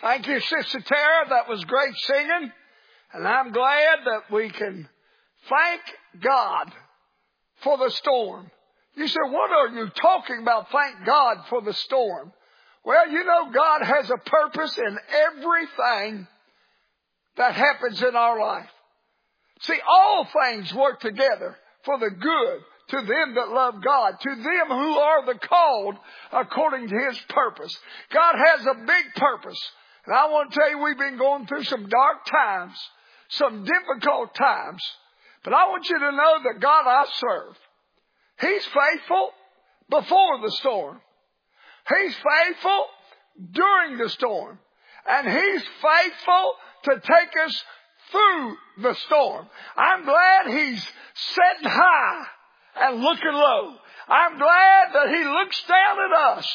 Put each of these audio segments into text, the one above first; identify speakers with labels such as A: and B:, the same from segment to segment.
A: Thank you, Sister Tara. That was great singing. And I'm glad that we can thank God for the storm. You say, what are you talking about? Thank God for the storm. Well, you know, God has a purpose in everything that happens in our life. See, all things work together for the good to them that love God, to them who are the called according to His purpose. God has a big purpose. And I want to tell you, we've been going through some dark times, some difficult times. But I want you to know that God I serve, He's faithful before the storm. He's faithful during the storm. And He's faithful to take us through the storm. I'm glad He's sitting high and looking low. I'm glad that He looks down at us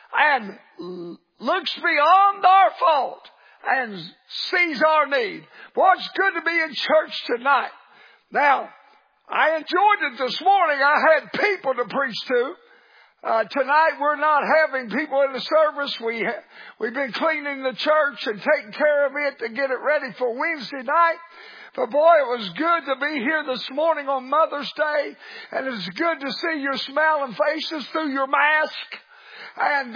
A: and looks beyond our fault and sees our need. Boy, it's good to be in church tonight. Now, I enjoyed it this morning. I had people to preach to. Tonight we're not having people in the service. We've been cleaning the church and taking care of it to get it ready for Wednesday night. But boy, it was good to be here this morning on Mother's Day. And it's good to see your smiling faces through your mask. And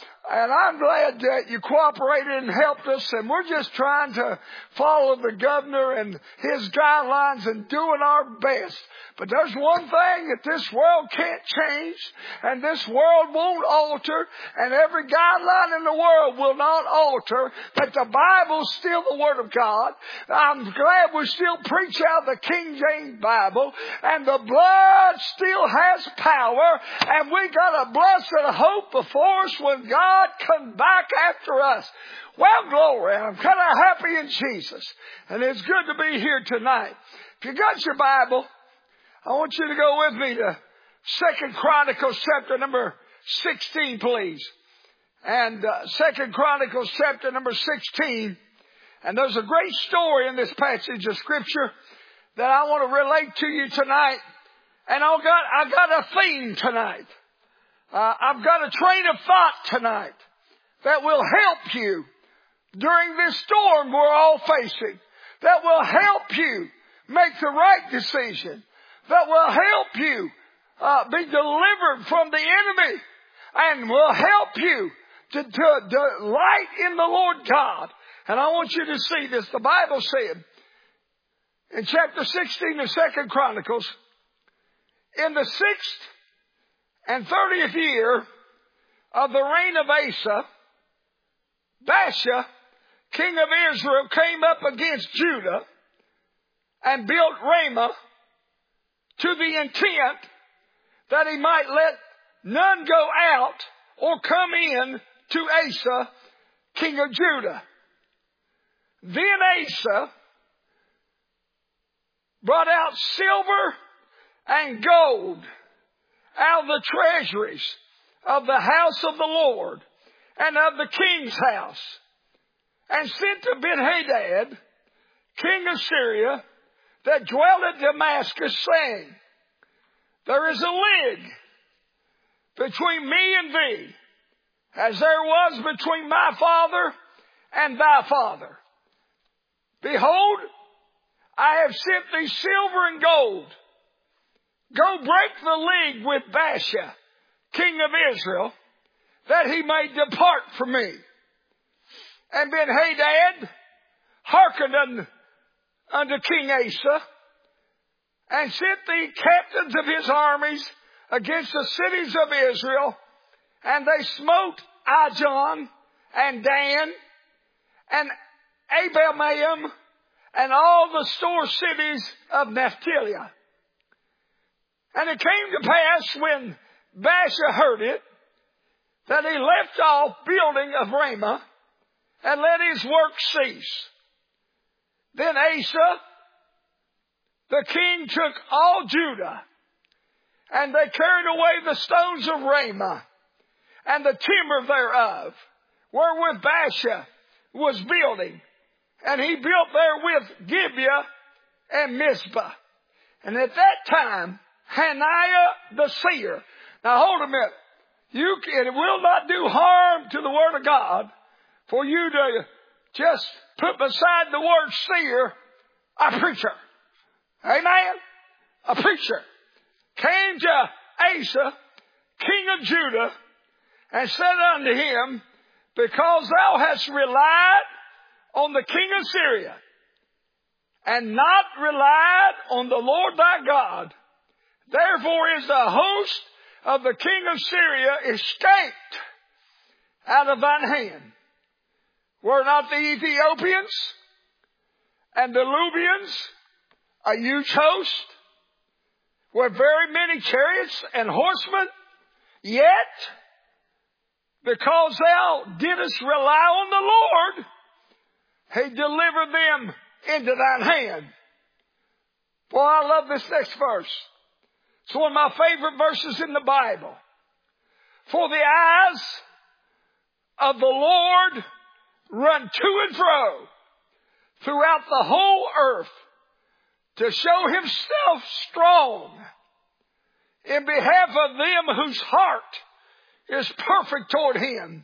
A: I'm glad that you cooperated and helped us. And we're just trying to follow the governor and his guidelines and doing our best. But there's one thing that this world can't change, and this world won't alter, and every guideline in the world will not alter, that the Bible's still the Word of God. I'm glad we still preach out the King James Bible, and the blood still has power, and we got a blessed hope before us when God comes back after us. Well, glory, I'm kind of happy in Jesus, and it's good to be here tonight. If you got your Bible, I want you to go with me to 2 Chronicles chapter number 16, please. And 2 Chronicles chapter number 16. And there's a great story in this passage of Scripture that I want to relate to you tonight. And I got a theme tonight. I've got a train of thought tonight that will help you during this storm we're all facing. That will help you make the right decision. That will help you be delivered from the enemy and will help you to delight in the Lord God. And I want you to see this. The Bible said in chapter 16 of 2 Chronicles, in the 6th and 30th year of the reign of Asa, Baasha, king of Israel, came up against Judah and built Ramah, to the intent that he might let none go out or come in to Asa, king of Judah. Then Asa brought out silver and gold out of the treasuries of the house of the Lord and of the king's house, and sent to Ben-Hadad, king of Syria, that dwelt at Damascus, saying, there is a league between me and thee, as there was between my father and thy father. Behold, I have sent thee silver and gold. Go break the league with Baasha, king of Israel, that he may depart from me. And Ben-Hadad hearkened unto King Asa, and sent the captains of his armies against the cities of Israel, and they smote Ijon and Dan and Abel-maim and all the store cities of Naphtali. And it came to pass when Baasha heard it, that he left off building of Ramah and let his work cease. Then Asa, the king, took all Judah, and they carried away the stones of Ramah, and the timber thereof, wherewith Baasha was building. And he built therewith Gibeah and Mizpah. And at that time, Hananiah the seer. Now hold a minute. It will not do harm to the Word of God for you to just put beside the word seer, a preacher. Amen? A preacher came to Asa, king of Judah, and said unto him, because thou hast relied on the king of Syria, and not relied on the Lord thy God, therefore is the host of the king of Syria escaped out of thine hand. Were not the Ethiopians and the Lubians a huge host, with very many chariots and horsemen? Yet, because thou didst rely on the Lord, he delivered them into thine hand. Boy, I love this next verse. It's one of my favorite verses in the Bible. For the eyes of the Lord run to and fro throughout the whole earth to show himself strong in behalf of them whose heart is perfect toward him.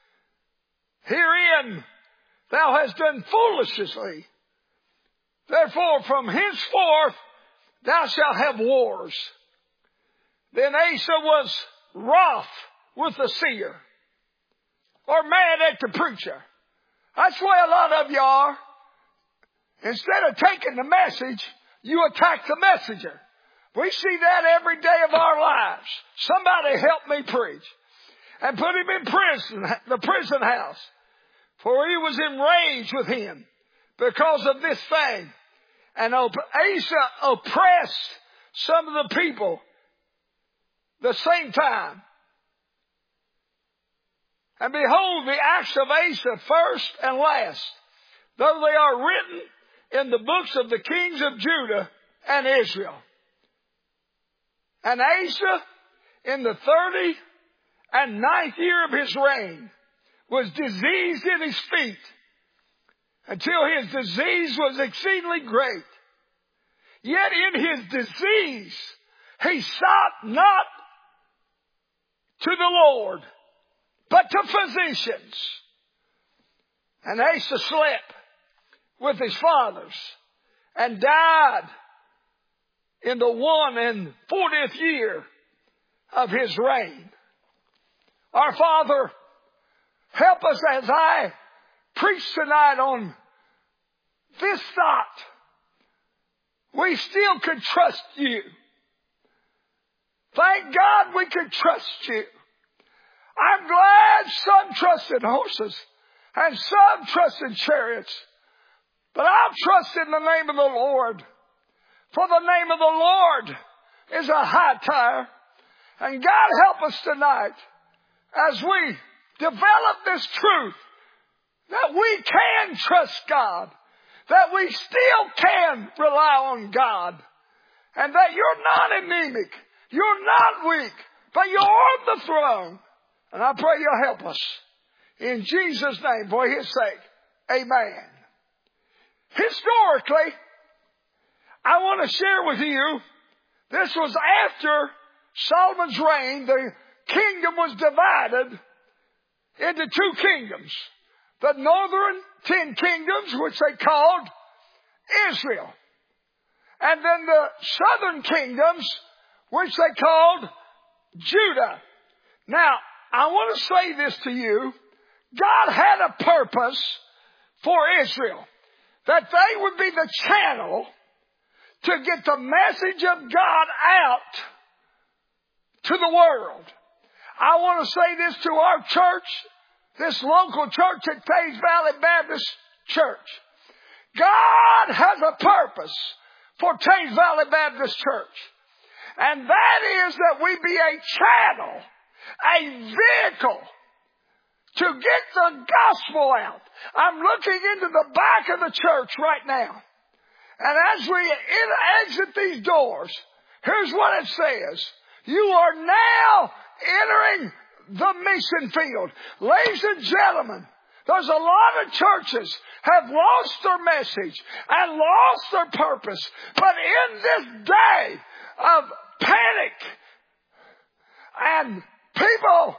A: Herein thou hast done foolishly. Therefore from henceforth thou shalt have wars. Then Asa was wroth with the seer, or mad at the preacher. That's the way a lot of you are. Instead of taking the message, you attack the messenger. We see that every day of our lives. Somebody help me preach. And put him in prison, the prison house. For he was enraged with him because of this thing. And Asa oppressed some of the people the same time. And behold, the acts of Asa, first and last, though they are written in the books of the kings of Judah and Israel. And Asa, in the 39th year of his reign, was diseased in his feet, until his disease was exceedingly great. Yet in his disease he sought not to the Lord, but to physicians. And Asa slept with his fathers and died in the 41st year of his reign. Our Father, help us as I preach tonight on this thought. We still can trust you. Thank God we can trust you. I'm glad some trust in horses and some trust in chariots. But I'll trust in the name of the Lord. For the name of the Lord is a high tower. And God help us tonight as we develop this truth that we can trust God, that we still can rely on God, and that you're not anemic, you're not weak, but you're on the throne. And I pray you'll help us. In Jesus' name, for his sake. Amen. Historically, I want to share with you, this was after Solomon's reign. The kingdom was divided into two kingdoms. The northern 10 kingdoms, which they called Israel. And then the southern kingdoms, which they called Judah. Now, I want to say this to you. God had a purpose for Israel. That they would be the channel to get the message of God out to the world. I want to say this to our church, this local church at Thames Valley Baptist Church. God has a purpose for Thames Valley Baptist Church. And that is that we be a channel, a vehicle to get the gospel out. I'm looking into the back of the church right now. And as we exit these doors, here's what it says. You are now entering the mission field. Ladies and gentlemen, there's a lot of churches have lost their message and lost their purpose. But in this day of panic and people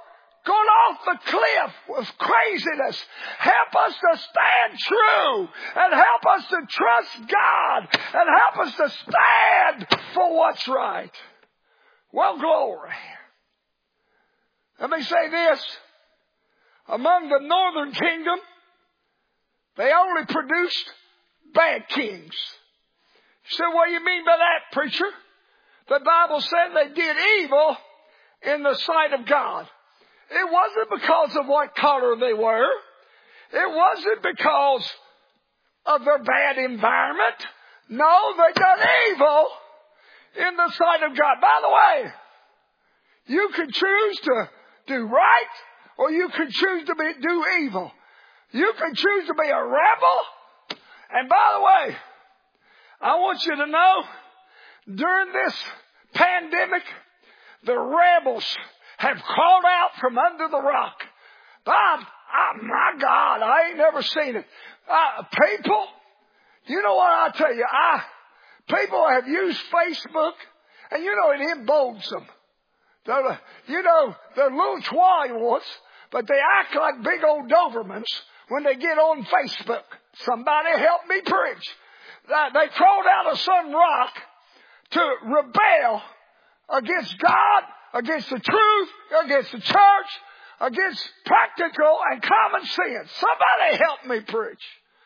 A: going off the cliff with craziness. Help us to stand true and help us to trust God and help us to stand for what's right. Well, glory. Let me say this. Among the northern kingdom, they only produced bad kings. You say, what do you mean by that, preacher? The Bible said they did evil in the sight of God. It wasn't because of what color they were. It wasn't because of their bad environment. No, they done evil in the sight of God. By the way, you can choose to do right or you can choose to do evil. You can choose to be a rebel. And by the way, I want you to know, during this pandemic, the rebels have crawled out from under the rock. My God, I ain't never seen it. People, you know what I tell you? People have used Facebook, and you know it emboldens them. You know, they're little twilights, but they act like big old Dobermans when they get on Facebook. Somebody help me preach. They crawled out of some rock to rebel against God, against the truth, against the church, against practical and common sense. Somebody help me preach.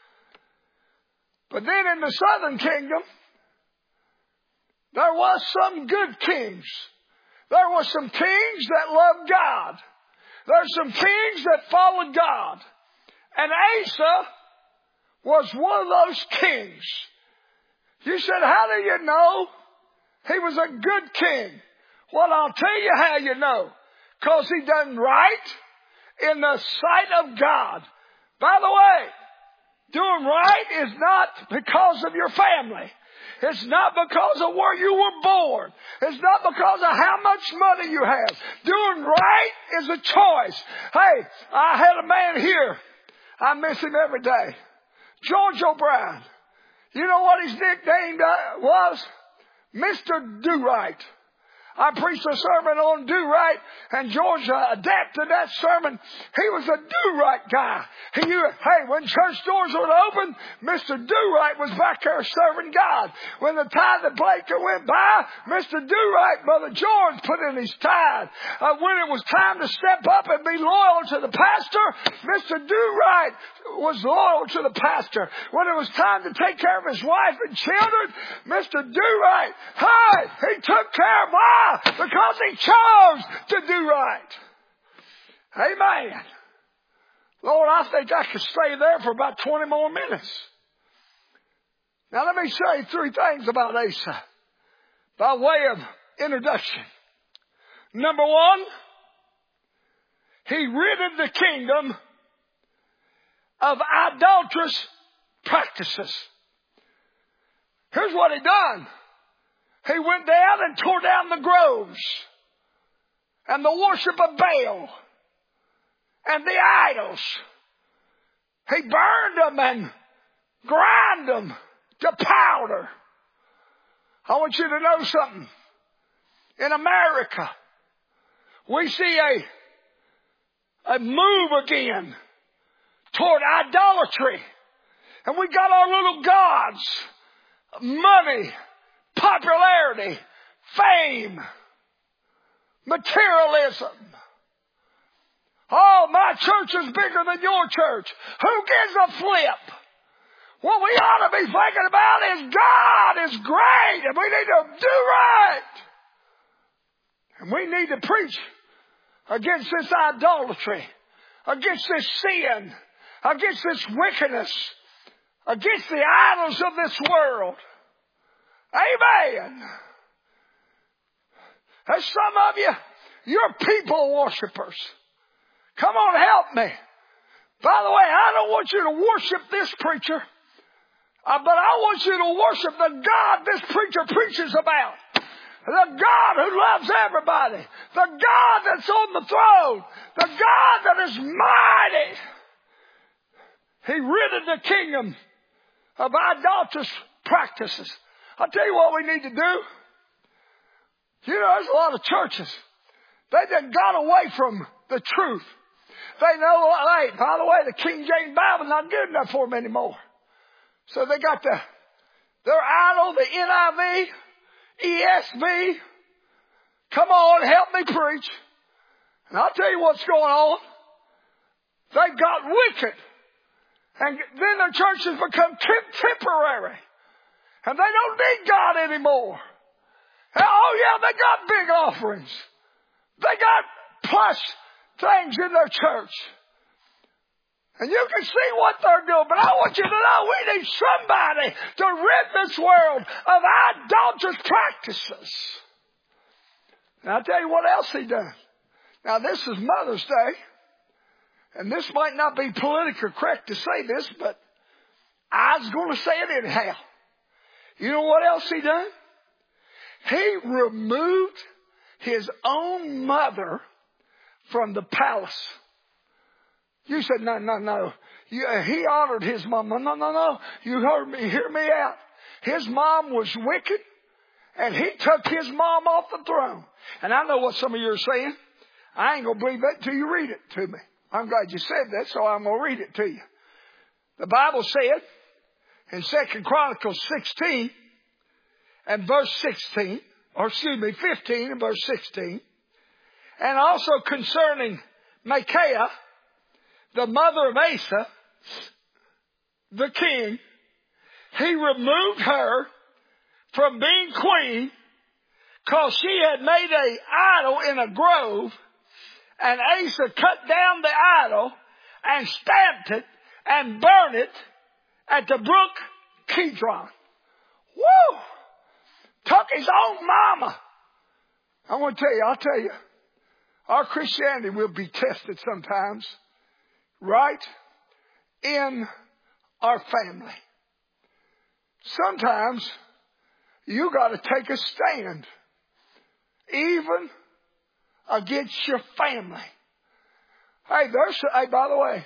A: But then in the southern kingdom, there was some good kings. There were some kings that loved God. There's some kings that followed God. And Asa was one of those kings. You said, how do you know he was a good king? Well, I'll tell you how you know. Because he done right in the sight of God. By the way, doing right is not because of your family. It's not because of where you were born. It's not because of how much money you have. Doing right is a choice. Hey, I had a man here. I miss him every day. George O'Brien. You know what his nickname was? Mr. Do-Right. I preached a sermon on do-right, and George adapted that sermon. He was a do-right guy. When church doors were open, Mr. Do-Right was back there serving God. When the tithe and Blaker went by, Mr. Do-Right, Brother George, put in his tithe. When it was time to step up and be loyal to the pastor, Mr. Do-Right was loyal to the pastor. When it was time to take care of his wife and children, Mr. Do-Right, he took care of why? Because he chose to do right. Amen. Lord, I think I could stay there for about 20 more minutes. Now let me say 3 things about Asa by way of introduction. Number 1, he ridded the kingdom of idolatrous practices. Here's what he done. He went down and tore down the groves and the worship of Baal and the idols. He burned them and ground them to powder. I want you to know something. In America, we see a move again toward idolatry. And we got our little gods, money, popularity, fame, materialism. Oh, my church is bigger than your church. Who gives a flip? What we ought to be thinking about is God is great and we need to do right. And we need to preach against this idolatry, against this sin, against this wickedness, against the idols of this world. Amen. There's some of you, you're people worshipers. Come on, help me. By the way, I don't want you to worship this preacher, but I want you to worship the God this preacher preaches about. The God who loves everybody. The God that's on the throne. The God that is mighty. He ridded the kingdom of idolatrous practices. I'll tell you what we need to do. You know, there's a lot of churches. They done got away from the truth. They know, hey, by the way, the King James Bible's not good enough for them anymore. So they got their idol, the NIV, ESV. Come on, help me preach. And I'll tell you what's going on. They got wicked. And then the church has become temporary. And they don't need God anymore. Oh yeah, they got big offerings. They got plush things in their church. And you can see what they're doing. But I want you to know we need somebody to rid this world of idolatrous practices. And I'll tell you what else he done. Now this is Mother's Day. And this might not be politically correct to say this, but I was going to say it anyhow. You know what else he done? He removed his own mother from the palace. You said, no. He honored his mom. No. You heard me. Hear me out. His mom was wicked, and he took his mom off the throne. And I know what some of you are saying. I ain't going to believe that until you read it to me. I'm glad you said that, so I'm going to read it to you. The Bible said in 2 Chronicles 16 and verse 16, or 15 and verse 16, and also concerning Micaiah, the mother of Asa, the king, he removed her from being queen because she had made an idol in a grove, and Asa cut down the idol and stamped it and burned it at the brook Kidron. Woo! Took his own mama. I want to I'll tell you, our Christianity will be tested sometimes, right in our family. Sometimes you got to take a stand, even against your family. Hey, by the way,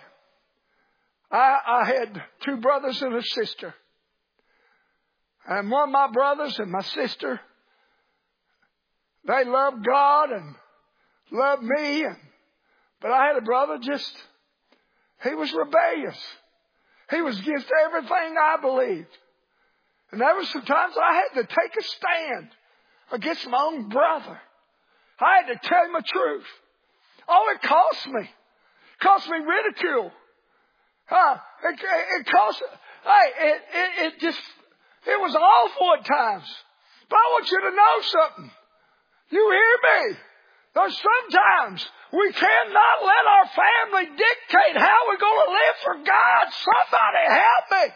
A: I had two brothers and a sister. And one of my brothers and my sister, they loved God and loved me. But I had a brother he was rebellious. He was against everything I believed. And there were some times I had to take a stand against my own brother. I had to tell him the truth. Oh, it cost me. It cost me ridicule. It cost, it was awful at times. But I want you to know something. You hear me? There's sometimes we cannot let our family dictate how we're going to live for God. Somebody help me.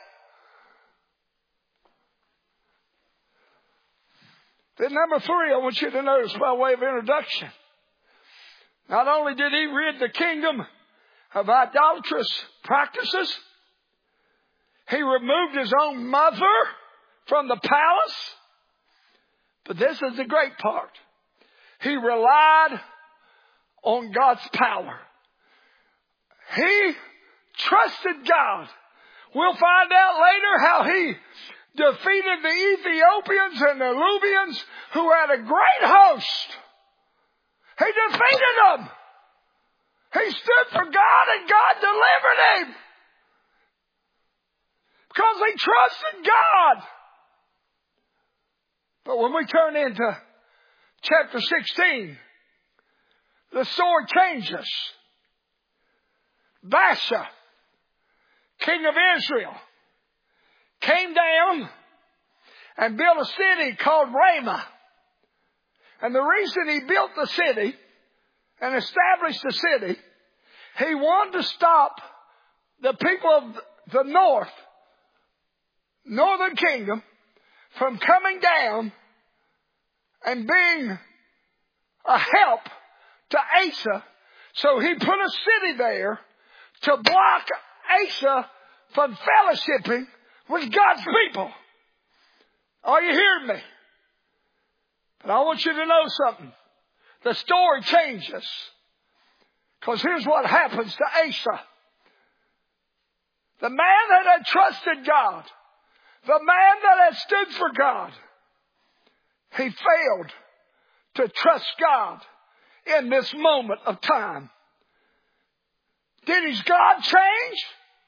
A: Then number 3, I want you to notice by way of introduction. Not only did he rid the kingdom of idolatrous practices, he removed his own mother from the palace. But this is the great part. He relied on God's power. He trusted God. We'll find out later how he defeated the Ethiopians and the Libyans who had a great host. He defeated them. He stood for God and God delivered him. Because he trusted God. But when we turn into chapter 16, the story changes. Baasha, king of Israel, came down and built a city called Ramah. And the reason he built the city and established the city, he wanted to stop the people of the northern kingdom from coming down and being a help to Asa. So he put a city there to block Asa from fellowshipping with God's people. Are you hearing me? But I want you to know something. The story changes. Because here's what happens to Asa. The man that had trusted God, the man that had stood for God, he failed to trust God in this moment of time. Did his God change?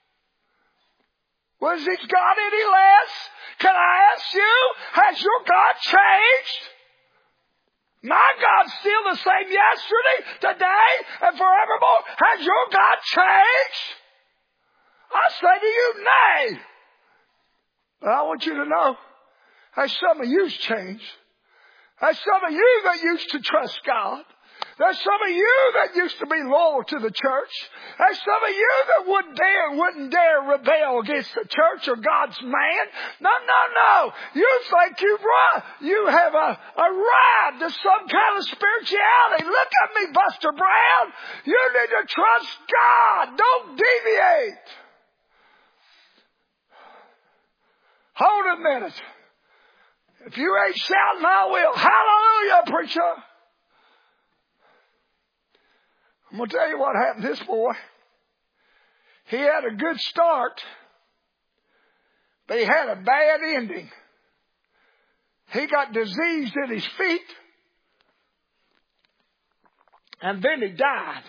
A: Was his God any less? Can I ask you, has your God changed? My God's still the same yesterday, today, and forevermore. Has your God changed? I say to you, nay. But I want you to know, there's some of you's changed. There's some of you that used to trust God. There's some of you that used to be loyal to the church. There's some of you that wouldn't dare rebel against the church or God's man. No. You think you have a ride to some kind of spirituality. Look at me, Buster Brown. You need to trust God. Don't deviate. Hold a minute. If you ain't shouting, I will. Hallelujah, preacher. I'm going to tell you what happened to this boy. He had a good start, but he had a bad ending. He got diseased in his feet, and then he died.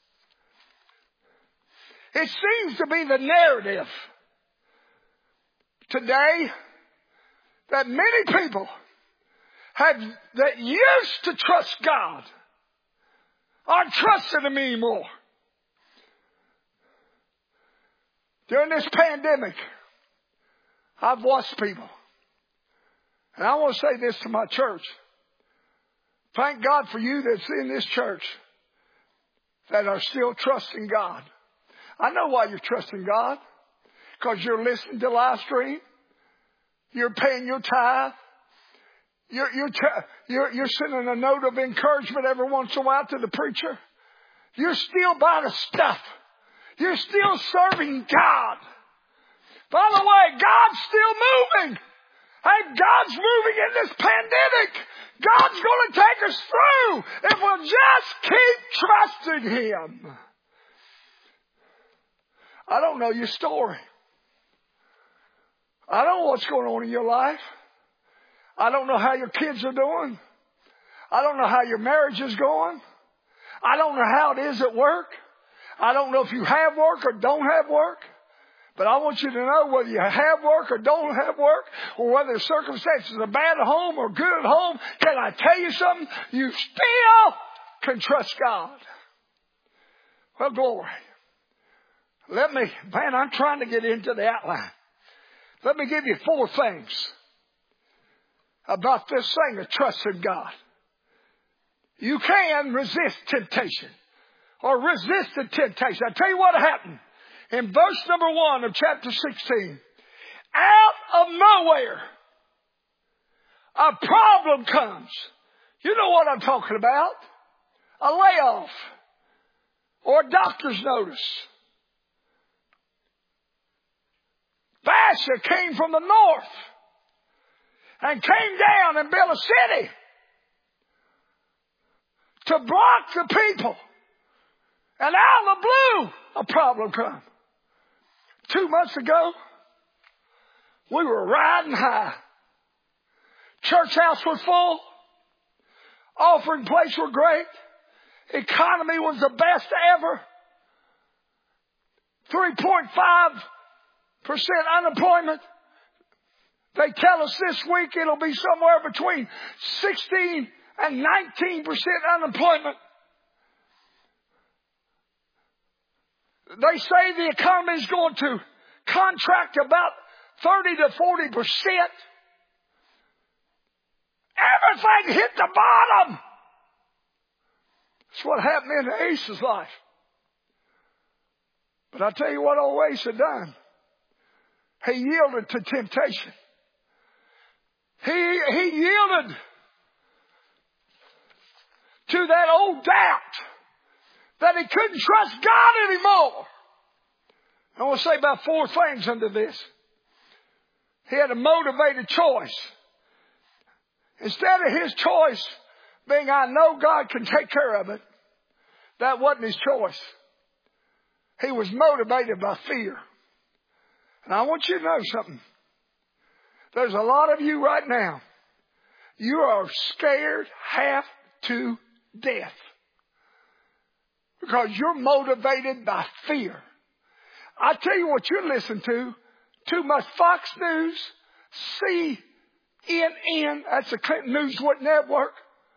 A: It seems to be the narrative today that many people that used to trust God aren't trusting Him anymore. During this pandemic, I've watched people. And I want to say this to my church. Thank God for you that's in this church that are still trusting God. I know why you're trusting God. Because you're listening to live stream. You're paying your tithe. You're sending a note of encouragement every once in a while to the preacher. You're still buying the stuff. You're still serving God. By the way, God's still moving. And God's moving in this pandemic. God's going to take us through if we'll just keep trusting Him. I don't know your story. I don't know what's going on in your life. I don't know how your kids are doing. I don't know how your marriage is going. I don't know how it is at work. I don't know if you have work or don't have work. But I want you to know whether you have work or don't have work, or whether the circumstances are bad at home or good at home, can I tell you something? You still can trust God. Well, glory. I'm trying to get into the outline. Let me give you 4 things about this thing of trusting God. You can resist temptation or resist the temptation. I'll tell you what happened. In verse number 1 of chapter 16, out of nowhere, a problem comes. You know what I'm talking about. A layoff or a doctor's notice. Baasha came from the north and came down and built a city to block the people. And out of the blue, a problem come. 2 months ago, we were riding high. Church house was full. Offering plates were great. Economy was the best ever. 3.5% unemployment. They tell us this week it'll be somewhere between 16 and 19% unemployment. They say the economy is going to contract about 30 to 40%. Everything hit the bottom. That's what happened in Asa's life. But I tell you what old Asa done. He yielded to temptation. He yielded to that old doubt that he couldn't trust God anymore. I want to say about 4 things under this. He had a motivated choice. Instead of his choice being, I know God can take care of it, that wasn't his choice. He was motivated by fear. And I want you to know something. There's a lot of you right now. You are scared half to death. Because you're motivated by fear. I tell you what you listen to. Too much Fox News, CNN, that's the Clinton News Network,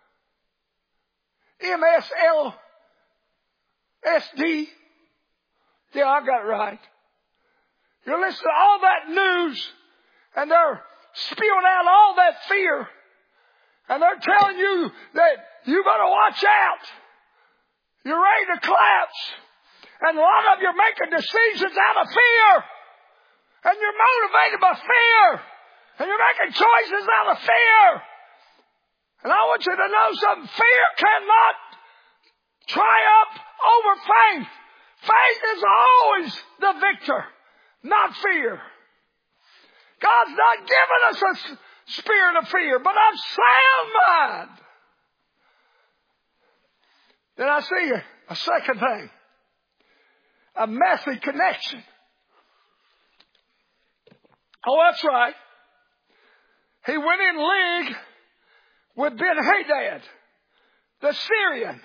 A: MSLSD. Yeah, I got it right. You listen to all that news, and they're spewing out all that fear, and they're telling you that you better watch out. You're ready to collapse. And a lot of you are making decisions out of fear. And you're motivated by fear. And you're making choices out of fear. And I want you to know something. Fear cannot triumph over faith. Faith is always the victor, not fear. God's not given us a spirit of fear, but of sound mind. Then I see a second thing. A messy connection. Oh, that's right. He went in league with Ben-Hadad, the Syrian.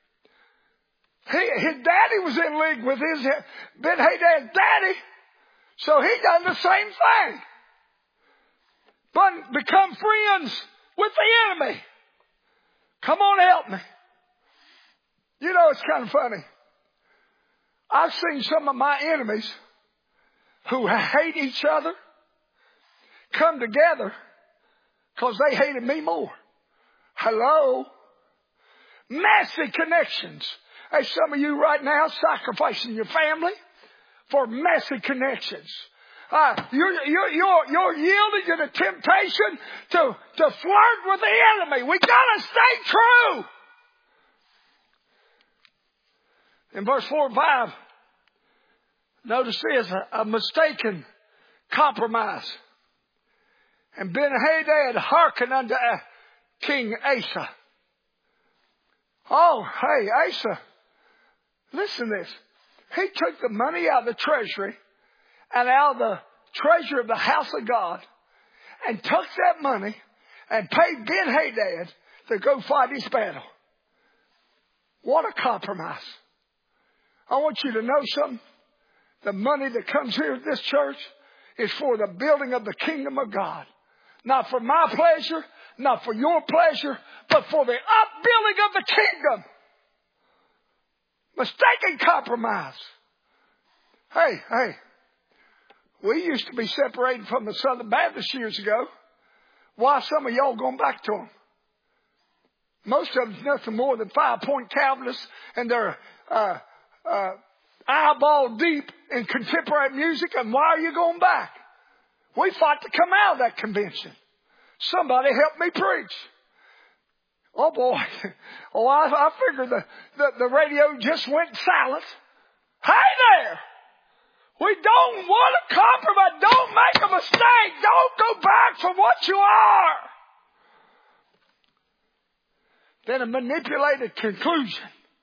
A: His daddy was in league with Ben-Hadad's daddy. So he done the same thing. But become friends with the enemy. Come on, help me. You know, it's kind of funny. I've seen some of my enemies who hate each other come together because they hated me more. Hello? Messy connections. Hey, some of you right now sacrificing your family for messy connections. You're yielding to the temptation to flirt with the enemy. We gotta stay true. In verse 4 and 5, notice this, a mistaken compromise. And Ben-Hadad hearkened unto King Asa. Oh, hey, Asa, listen to this. He took the money out of the treasury and out of the treasure of the house of God and took that money and paid Ben-Hadad to go fight his battle. What a compromise. I want you to know something. The money that comes here at this church is for the building of the kingdom of God. Not for my pleasure, not for your pleasure, but for the upbuilding of the kingdom. Mistaken compromise. Hey, we used to be separated from the Southern Baptists years ago. Why some of y'all going back to them? Most of them's nothing more than 5-point Calvinists, and they're eyeball deep in contemporary music. And why are you going back? We fought to come out of that convention. Somebody help me preach. Oh boy. Oh, I figured the radio just went silent. Hey there. We don't want to compromise. Don't make a mistake. Don't go back from what you are. Then a manipulated conclusion.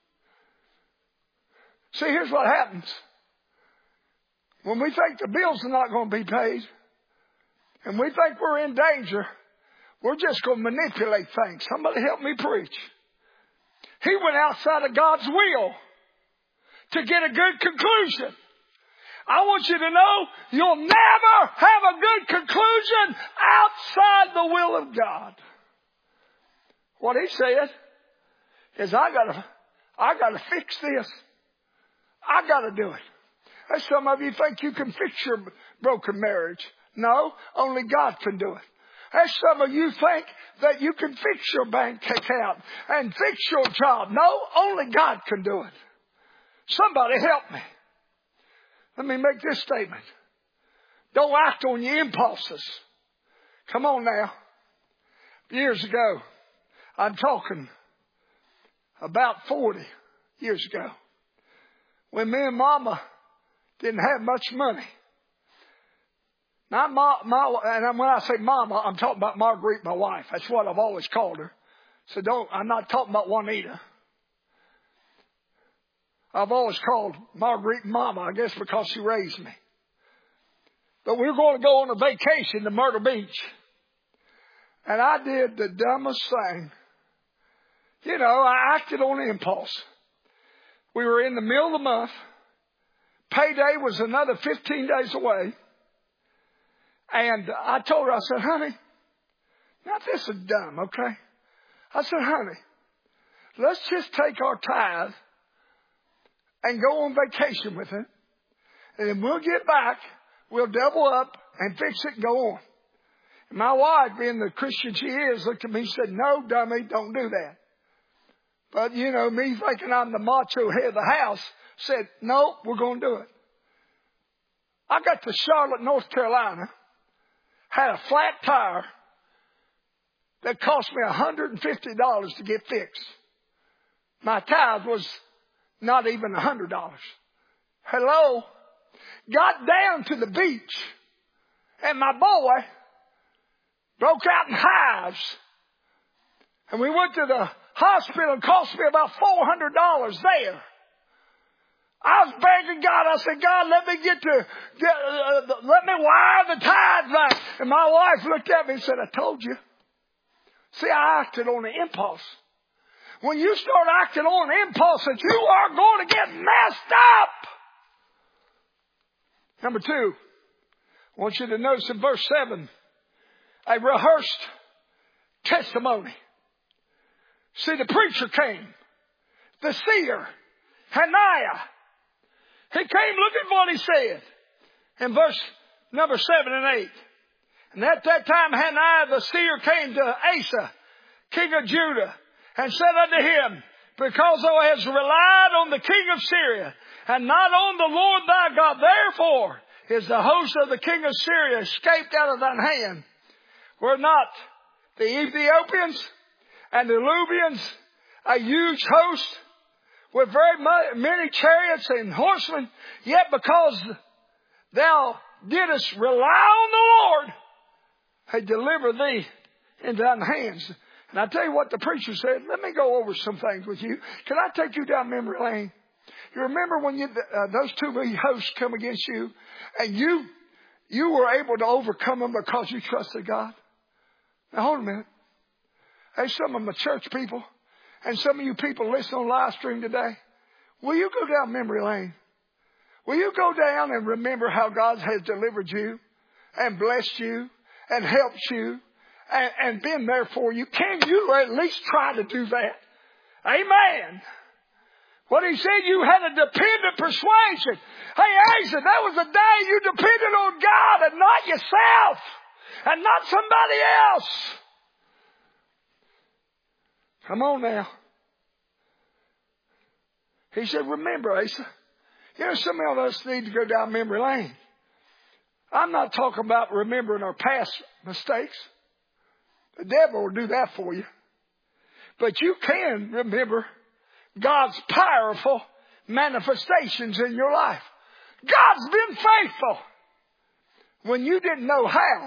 A: See, here's what happens. When we think the bills are not going to be paid, and we think we're in danger, we're just going to manipulate things. Somebody help me preach. He went outside of God's will to get a good conclusion. I want you to know you'll never have a good conclusion outside the will of God. What he said is, I gotta fix this. I got to do it. And some of you think you can fix your broken marriage. No, only God can do it. And some of you think that you can fix your bank account and fix your job. No, only God can do it. Somebody help me. Let me make this statement. Don't act on your impulses. Come on now. Years ago, I'm talking about 40 years ago, when me and Mama didn't have much money. Not and when I say Mama, I'm talking about Marguerite, my wife. That's what I've always called her. So I'm not talking about Juanita. I've always called Marguerite Mama, I guess because she raised me. But we were going to go on a vacation to Myrtle Beach. And I did the dumbest thing. You know, I acted on impulse. We were in the middle of the month. Payday was another 15 days away. And I told her, I said, honey, now this is dumb, okay? I said, honey, let's just take our tithe and go on vacation with it. And then we'll get back, we'll double up and fix it and go on. And my wife, being the Christian she is, looked at me and said, no, dummy, don't do that. But, you know, me thinking I'm the macho head of the house, said, no, we're going to do it. I got to Charlotte, North Carolina, had a flat tire that cost me $150 to get fixed. My tithe was not even $100. Hello? Got down to the beach, and my boy broke out in hives. And we went to the hospital. It cost me about $400 there. I was begging God. I said, God, let me wire the tithe back. And my wife looked at me and said, I told you. See, I acted on an impulse. When you start acting on an impulse, that you are going to get messed up. Number 2, I want you to notice in verse 7, a rehearsed testimony. See, the preacher came, the seer, Hananiah. He came, look at what he said in verse number 7 and 8. And at that time Hananiah the seer came to Asa, king of Judah, and said unto him, because thou hast relied on the king of Syria, and not on the Lord thy God, therefore is the host of the king of Syria escaped out of thine hand. Were not the Ethiopians and the Lubians a huge host with very many chariots and horsemen? Yet because thou didst rely on the Lord, he delivered thee into thine hands. And I tell you what the preacher said. Let me go over some things with you. Can I take you down memory lane? You remember when those two big hosts come against you, and you were able to overcome them because you trusted God? Now hold a minute. Hey, some of my church people, and some of you people listening on live stream today, will you go down memory lane? Will you go down and remember how God has delivered you and blessed you and helped you and been there for you? Can you at least try to do that? Amen. What he said, you had a dependent persuasion. Hey, Asa, that was the day you depended on God and not yourself and not somebody else. Come on now. He said, remember, Asa. You know, some of us need to go down memory lane. I'm not talking about remembering our past mistakes. The devil will do that for you. But you can remember God's powerful manifestations in your life. God's been faithful. When you didn't know how,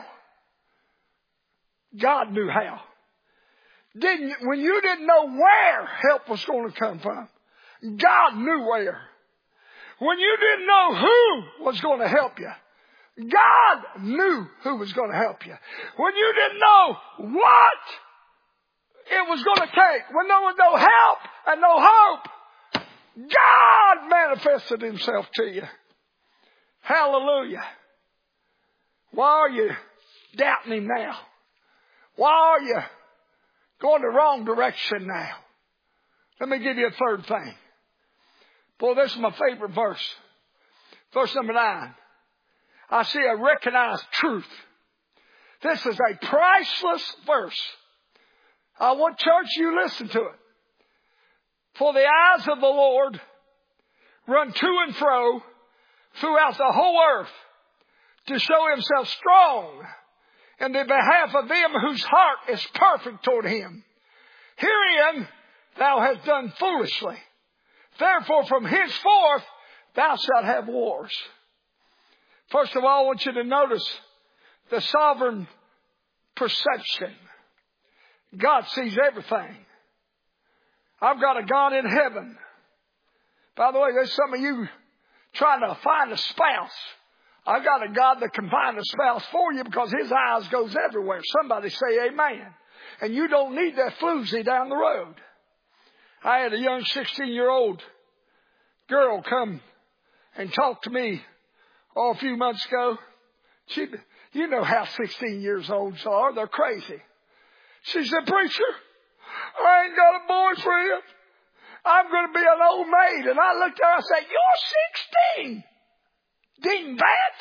A: God knew how. When you didn't know where help was going to come from, God knew where. When you didn't know who was going to help you, God knew who was going to help you. When you didn't know what it was going to take, when there was no help and no hope, God manifested himself to you. Hallelujah. Why are you doubting him now? Why are you going the wrong direction now? Let me give you a third thing. Boy, this is my favorite verse. Verse number 9. I see a recognized truth. This is a priceless verse. I want church, you listen to it. For the eyes of the Lord run to and fro throughout the whole earth to show himself strong in the behalf of them whose heart is perfect toward him. Herein thou hast done foolishly. Therefore from henceforth thou shalt have wars. First of all, I want you to notice the sovereign perception. God sees everything. I've got a God in heaven. By the way, there's some of you trying to find a spouse. I've got a God that can find a spouse for you because his eyes goes everywhere. Somebody say amen. And you don't need that floozy down the road. I had a young 16-year-old girl come and talked to me a few months ago. You know how 16 years olds are. They're crazy. She said, "Preacher, I ain't got a boyfriend. I'm going to be an old maid." And I looked at her and I said, "You're 16. Dingbat."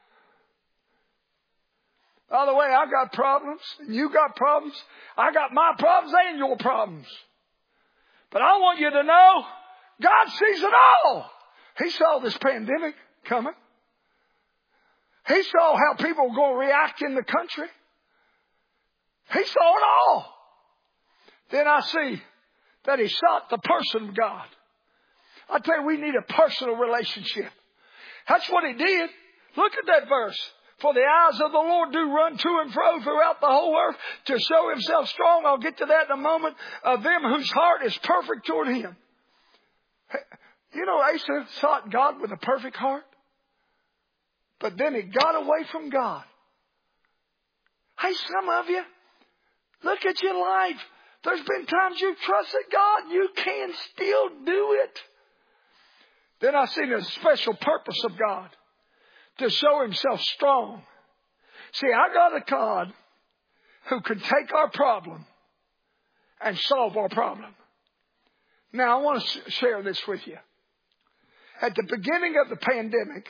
A: By the way, I got problems, and you got problems. I got my problems and your problems. But I want you to know, God sees it all. He saw this pandemic coming. He saw how people were going to react in the country. He saw it all. Then I see that He sought the person of God. I tell you, we need a personal relationship. That's what He did. Look at that verse. "For the eyes of the Lord do run to and fro throughout the whole earth to show Himself strong." I'll get to that in a moment. "Of them whose heart is perfect toward Him." You know, Asa sought God with a perfect heart. But then he got away from God. Hey, some of you, look at your life. There's been times you've trusted God. You can still do it. Then I see the special purpose of God to show Himself strong. See, I got a God who can take our problem and solve our problem. Now, I want to share this with you. At the beginning of the pandemic,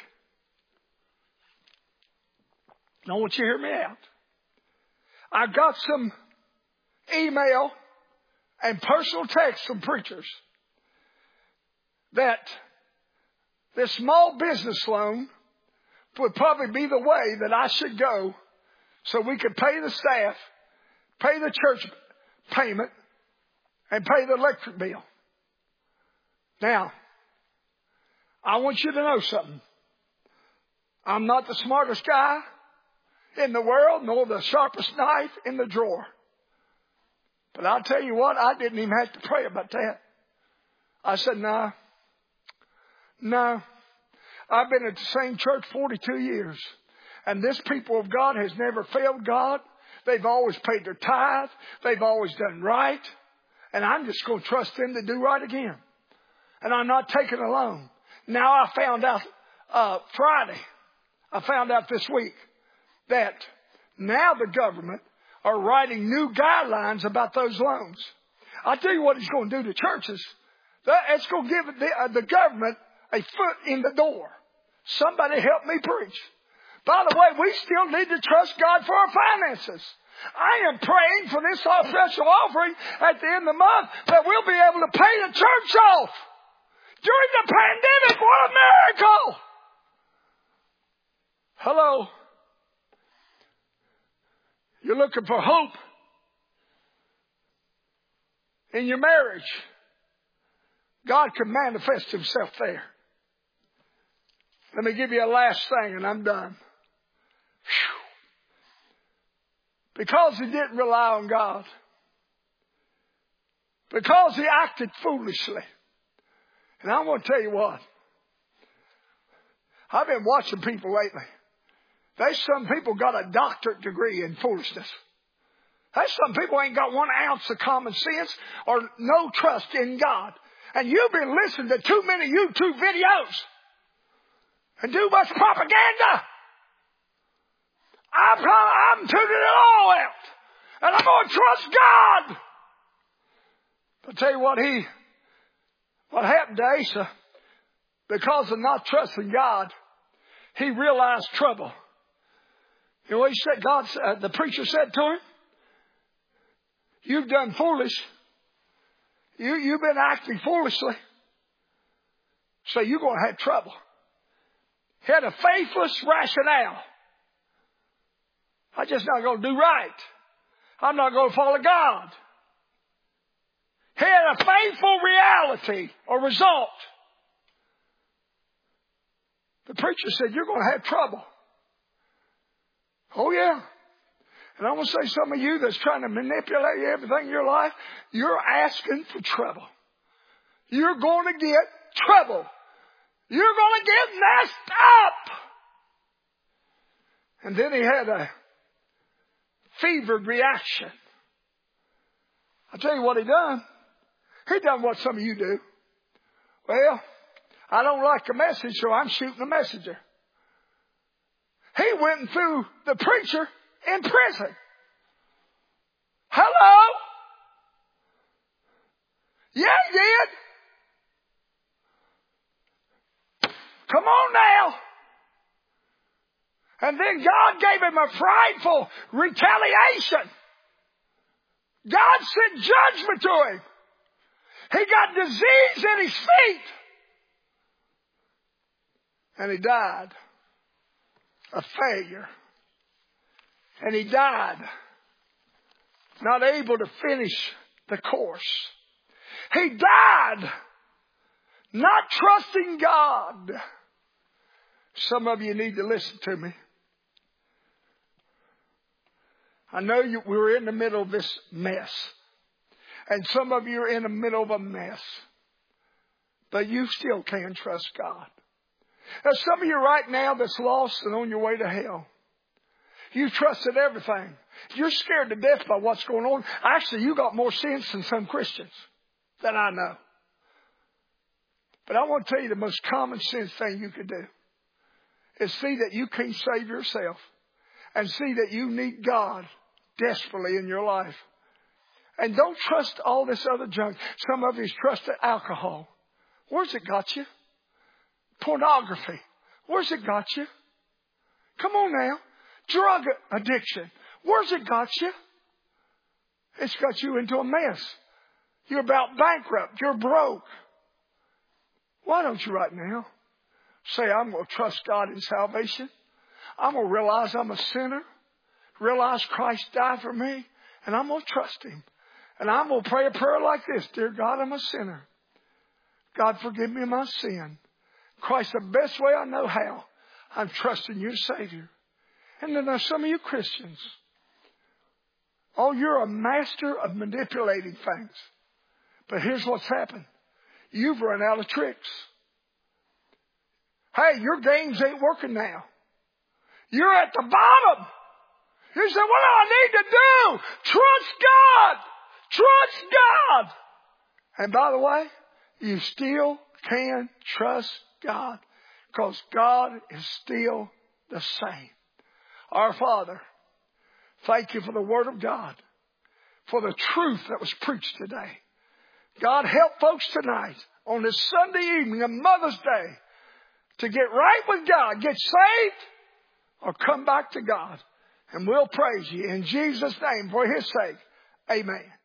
A: I want you to hear me out. I got some email and personal text from preachers that this small business loan would probably be the way that I should go so we could pay the staff, pay the church payment, and pay the electric bill. Now, I want you to know something. I'm not the smartest guy in the world, nor the sharpest knife in the drawer. But I'll tell you what, I didn't even have to pray about that. I said, no. I've been at the same church 42 years. And this people of God has never failed God. They've always paid their tithe. They've always done right. And I'm just going to trust them to do right again. And I'm not taking a loan. Now I found out Friday. I found out this week that now the government are writing new guidelines about those loans. I'll tell you what it's going to do to churches. It's going to give the government a foot in the door. Somebody help me preach. By the way, we still need to trust God for our finances. I am praying for this special offering at the end of the month that we'll be able to pay the church off. During the pandemic, what a miracle! Hello. You're looking for hope in your marriage. God can manifest Himself there. Let me give you a last thing and I'm done. Whew. Because he didn't rely on God. Because he acted foolishly. And I want to tell you what. I've been watching people lately. There's some people got a doctorate degree in foolishness. There's some people ain't got 1 ounce of common sense or no trust in God. And you've been listening to too many YouTube videos and too much propaganda. I'm tuning it all out. And I'm going to trust God. I'll tell you what happened to Asa, because of not trusting God, he realized trouble. You know what he said? The preacher said to him, "You've done foolish. You've been acting foolishly. So you're going to have trouble." He had a faithless rationale. I'm just not going to do right. I'm not going to follow God. He had a faithful reality or result. The preacher said, "You're going to have trouble." Oh, yeah. And I want to say, some of you that's trying to manipulate everything in your life, you're asking for trouble. You're going to get trouble. You're going to get messed up. And then he had a fevered reaction. I'll tell you what he done. He done what some of you do. Well, I don't like a message, so I'm shooting a messenger. He went and threw the preacher in prison. Hello? Yeah, he did. Come on now. And then God gave him a frightful retaliation. God sent judgment to him. He got disease in his feet. And he died a failure. And he died not able to finish the course. He died not trusting God. Some of you need to listen to me. I know we're in the middle of this mess. And some of you are in the middle of a mess. But you still can trust God. There's some of you right now that's lost and on your way to hell. You trusted everything. You're scared to death by what's going on. Actually, you got more sense than some Christians that I know. But I want to tell you the most common sense thing you could do is see that you can't save yourself and see that you need God desperately in your life. And don't trust all this other junk. Some of you trusted alcohol. Where's it got you? Pornography. Where's it got you? Come on now. Drug addiction. Where's it got you? It's got you into a mess. You're about bankrupt. You're broke. Why don't you right now say, I'm going to trust God in salvation. I'm going to realize I'm a sinner. Realize Christ died for me. And I'm going to trust Him. And I'm going to pray a prayer like this. Dear God, I'm a sinner. God, forgive me my sin. Christ, the best way I know how, I'm trusting you as Savior. And then there's some of you Christians. Oh, you're a master of manipulating things. But here's what's happened. You've run out of tricks. Hey, your games ain't working now. You're at the bottom. You say, what do I need to do? Trust God. Trust God. And by the way, you still can trust God because God is still the same. Our Father, thank you for the Word of God, for the truth that was preached today. God, help folks tonight on this Sunday evening of Mother's Day to get right with God, get saved, or come back to God. And we'll praise you in Jesus' name for His sake. Amen.